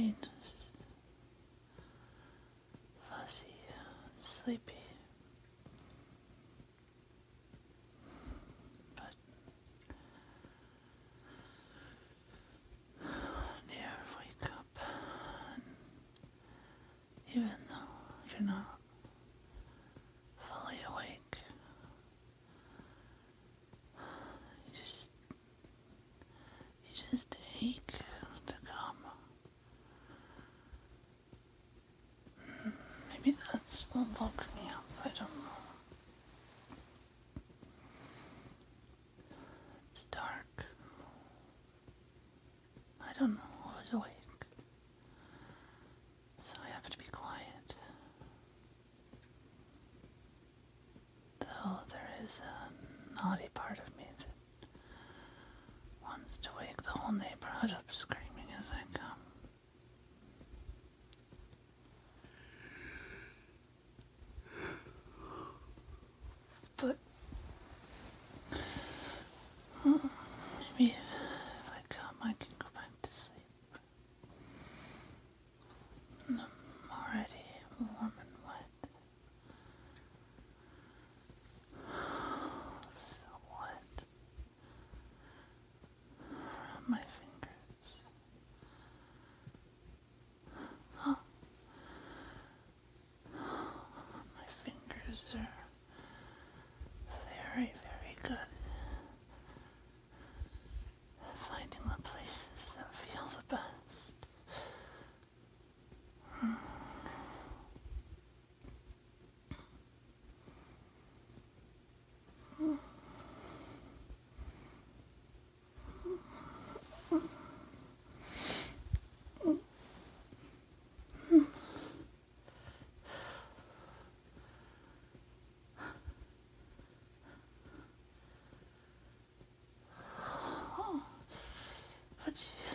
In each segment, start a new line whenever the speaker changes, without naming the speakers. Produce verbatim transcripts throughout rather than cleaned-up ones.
body just fuzzy and sleepy. But do you ever wake up and even though you're not fully awake, you just you just ache to come. Maybe that's what woke me up, I don't know. It's dark. I don't know who's awake, so I have to be quiet. Though there is a naughty part of me that wants to wake the whole neighborhood up screaming as I come. But hmm, maybe if I come, I can go back to sleep. And I'm already warm and wet. So wet around my fingers. Oh, my fingers are very, very good at finding the places that feel the best. Hmm. Oh, would you,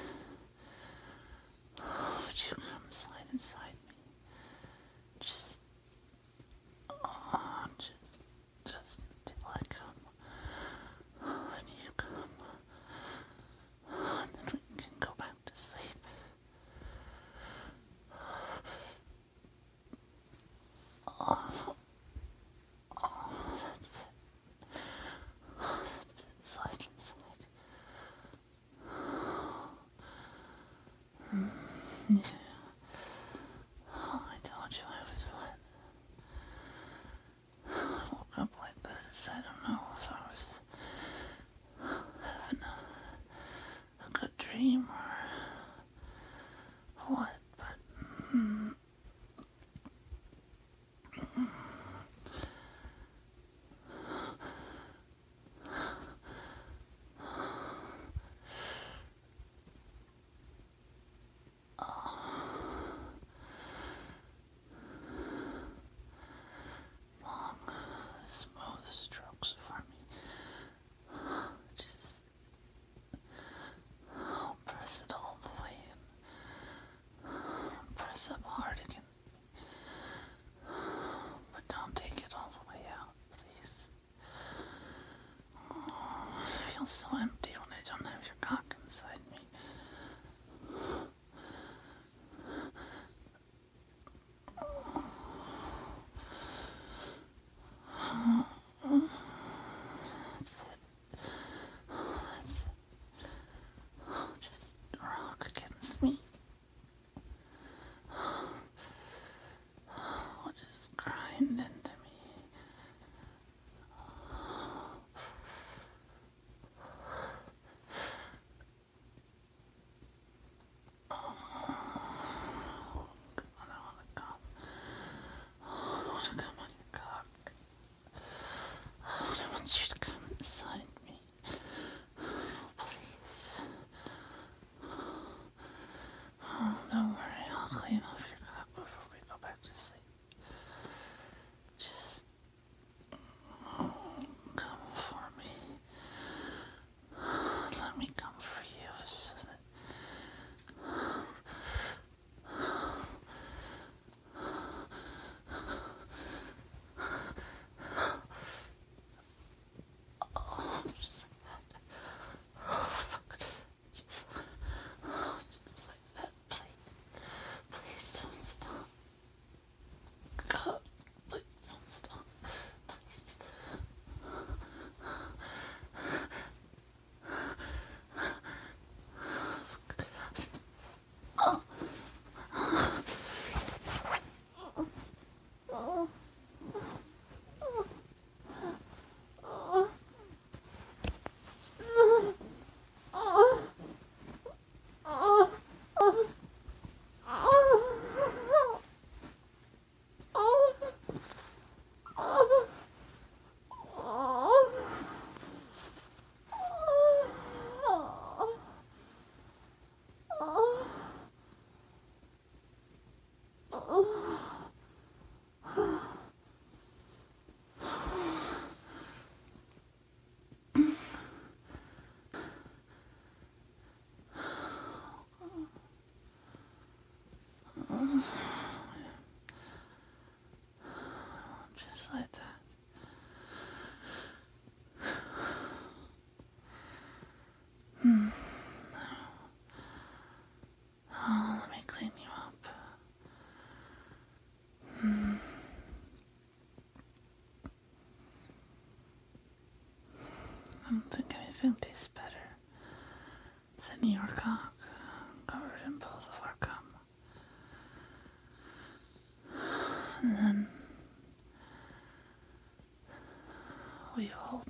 would you come slide inside me? Just, oh, just, just till I come. When you come, and then we can go back to sleep. Oh, oh, that's it. Oh, that's it. Slide inside. Yeah. Oh, I told you I was wet. I woke up like this. I don't know if I was having a, a good dream or what, but mm, long, smooth strokes for me. Just oh, press it all the way in. Press up hard against me. But don't take it all the way out, please. Oh, I feel so empty when I don't have your cock inside me. That's it. That's it. Oh, just rock against me. Oh, just grind into me. I don't think anything tastes better than your cock covered in both of our cum. And then we hold